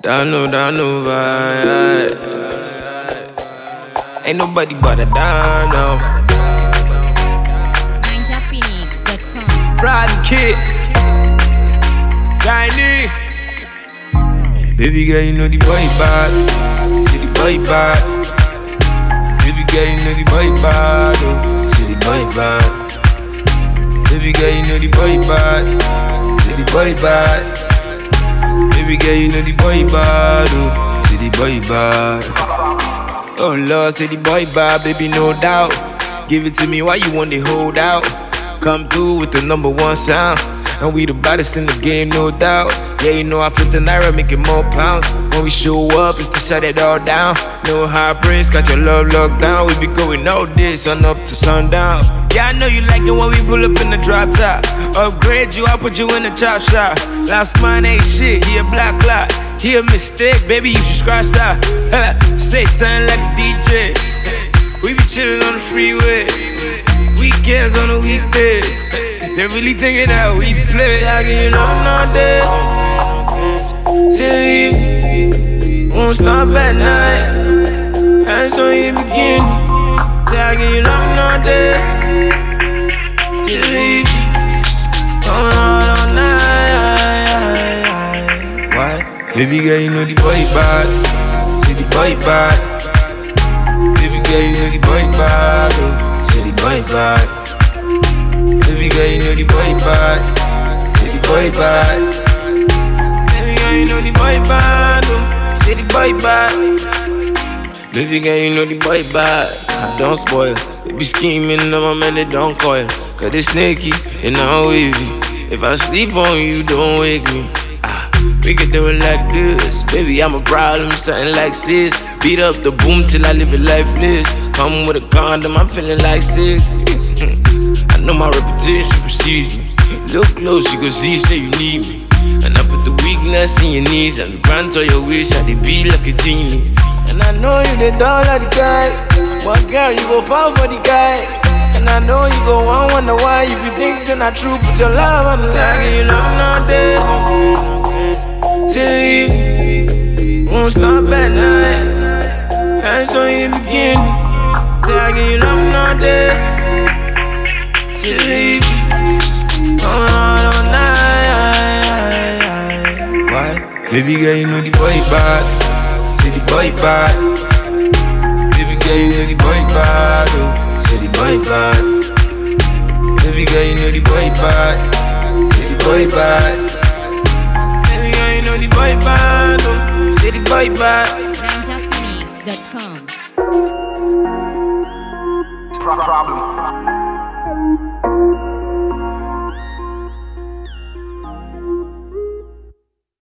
Down, right. Ain't nobody but a down now. NinjaPhoenix.com. Pride Kid. Tiny. Baby girl, you know the boy bad. See the boy bad. Baby girl, you know the boy bad. Oh, see the boy bad. Baby girl, you know the boy bad. See the boy bad. Baby girl, you know the boy bad. Oh, see the boy bad. Oh Lord, say the boy bad, baby, no doubt. Give it to me while you want to hold out. Come through with the number one sound. And we the baddest in the game, no doubt. Yeah, you know I flip the naira, making more pounds. When we show up, it's to shut it all down. No high praise, got your love locked down. We be going all day, sun up to sundown. Yeah, I know you like it when we pull up in the drop top. Upgrade you, I'll put you in the chop shop. Last man ain't shit, he a black clock. He a mistake, baby, you should scratch that. Say something like a DJ. We be chillin' on the freeway. Weekends on the weekdays. They really thinking that we play. I give you love all day till evening. Won't stop at night. That's on you begin. Say I give you love all day till evening. All night. What? Baby girl, you know the boy bad. See the boy bad. Baby girl, you know the boy bad. Oh, see the boy bad. Baby girl, you know the boy bad. See the boy bad. Baby girl, you know the boy bad. Oh, see the boy bad. Baby girl, you know the boy bad. I don't spoil. They be scheming on my man, they don't coil. Cause they snaky and I'm wavy. If I sleep on you, don't wake me. We can do it like this. Baby, I'm a problem, something like sis. Beat up the boom till I live it lifeless. Come with a condom, I'm feeling like 6. I know my reputation precedes me. Look close, you can see, say you need me. And I put the weakness in your knees. And the grant all your wish, I they be like a genie. And I know you the doll of the guy. One girl, you go fall for the guy. And I know you go on, wonder why. If you think it's not true, put your love on the line. I give you love all day till evening. Won't stop at night. That's on you begin. Say I give you love all day till evening. All night. What? Baby girl, you know the boy bad. See the boy bad. Baby girl, you know the boy bad. Oh, see the boy bad. Baby girl, you know the boy bad. See the boy bad. Baby girl, you know the boy bad. Oh, see the boy bad.